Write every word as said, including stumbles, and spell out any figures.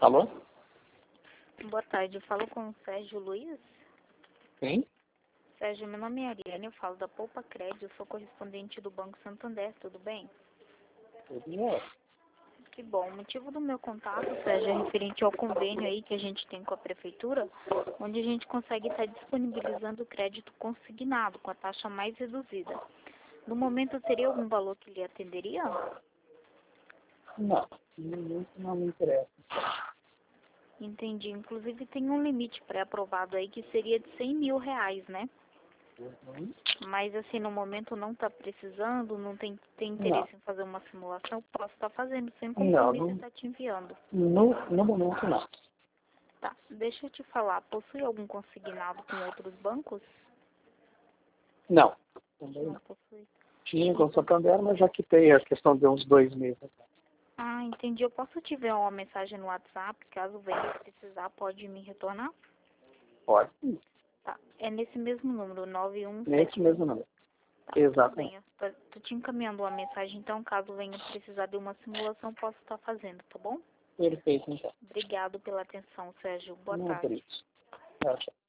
Alô? Boa tarde, eu falo com o Sérgio Luiz. Sim? Sérgio, meu nome é Ariane, eu falo da Poupa Crédito, eu sou correspondente do Banco Santander, tudo bem? Tudo bem. Que bom, o motivo do meu contato, Sérgio, é referente ao convênio aí que a gente tem com a Prefeitura, onde a gente consegue estar disponibilizando o crédito consignado, com a taxa mais reduzida. No momento, teria algum valor que lhe atenderia? Não, isso não me interessa. Entendi, inclusive tem um limite pré-aprovado aí que seria de cem mil reais, né? Uhum. Mas assim, no momento não está precisando, não tem, tem Não, interesse em fazer uma simulação, posso estar fazendo sem não, compromisso e não, estar te enviando. no, no momento não. Tá, deixa eu te falar, possui algum consignado com outros bancos? Não, também Não não. possui. Tinha com o Santander, mas já quitei a questão de uns dois meses. Ah, entendi. Eu posso te ver uma mensagem no WhatsApp, caso venha precisar, pode me retornar? Pode. Tá, é nesse mesmo número, nove um Nesse sete um. mesmo número. Tá, tudo Exatamente. bem. Eu tô tô te encaminhando uma mensagem, então, caso venha precisar de uma simulação, posso estar fazendo, tá bom? Perfeito, então. Obrigado pela atenção, Sérgio. Boa Não é por tarde. isso. Tchau, tchau.